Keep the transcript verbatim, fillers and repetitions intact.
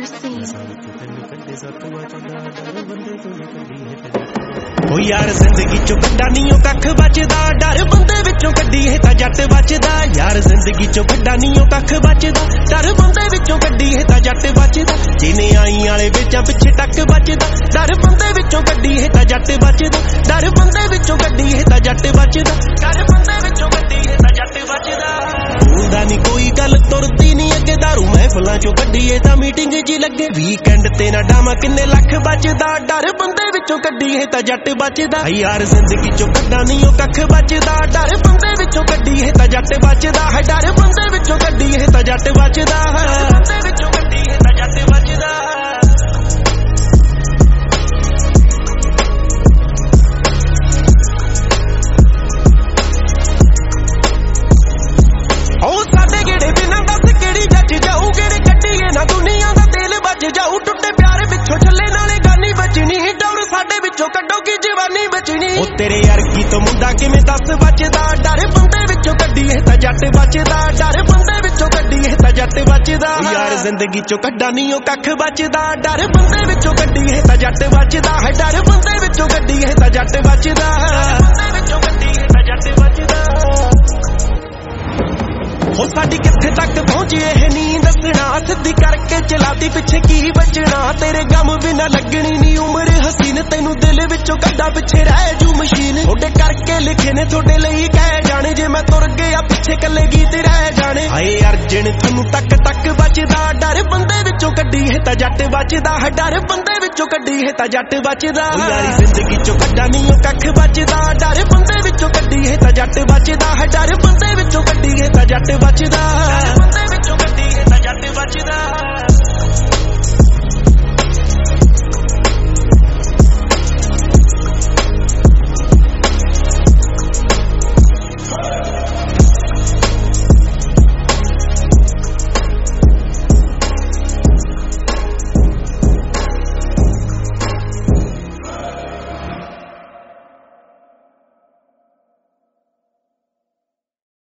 Mercy. ओ यार जिंदगी चो बड़ा नहीं कख बचदा डर बंदे विचों कड्डी है ता जट बचदा यार जिंदगी चो बड़ा नहीं कख बचदा डर बंदे विचों कड्डी है ता जट बचदा जिने आई वाले बेचां पिछे टक बचदा डर बंदे विचों कड्डी है ता जट बचदा डर बंदे विचों कड्डी है ता जट बचदा डर बंदे विचों कड्डी है ता जट बचदा भूलदा नहीं कोई गल तुरदी नहीं अगे दारू महफिलां चो कड्डी है ता मीटिंग जी लगे वीकेंड ते ना डामा किन्ने लख बचदा डर बंदे विचों कड्डी है ता जट बचदा यार जिंदगी चो कड्डा नहीं ओ कख बचदा डर बंदे विचों कड्डी है ता जट बचदा है डर बंदे विचों कड्डी है ता जट बचदा बंदे विचों कड्डी है ता जट बचदा ओ साडे गेड़े बिना दस केड़ी जज जाऊ गेड़े कड्डीए ना दुनिया दा दिल बच जाऊ टुटे प्यारे विचों चले नाले गानी बचनी डर साडे विचों कड्डो की जवानी बचनी ओ तेरे यार की तो मुंडा किवें दस बचदा डर बंदे विचों कड्डी है ता जट बचदा डर बंदे विचों कड्डी है ता जट बचदा यार जिंदगी चो कड्डा नहीं ओ कख बचदा डर बंदे विचों कड्डी है ता जट बचदा है डर बंदे विचों कड्डी है ता जट बचदा बंदे विचों कड्डी है ता जट बचदा हो साडी किथे तक पहुंची ए नी दसना सिद्धी करके चलाती पिछे की बचना तेरे गम बिना लगनी नी उम्र हसीन तैनू दिल विचों कड्डा पिछे रह जू मशीन थोड़े करके लिखे ने थोड़े लई कह जाने जे मैं तुर गया पिछे कल्ले गीत रह जाने हाय अर्जन थनू तक तक बचदा डर बंदे विचों कड्डी है ता जट बचदा है डर बंदे विचों कड्डी है ता जट बचदा यारी जिंदगी चो कड्डा नहीं कख बचदा डर बंदे विचों कड्डी है ता जट बचदा है डर बंदे विचों कड्डी है ता जट बचदा